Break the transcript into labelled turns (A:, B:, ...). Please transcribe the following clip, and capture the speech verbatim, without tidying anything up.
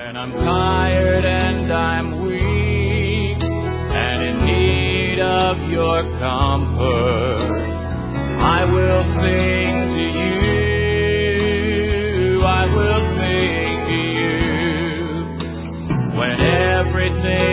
A: When I'm tired and I'm weak and in need of your comfort, I will sing to you, I will sing to you. When everything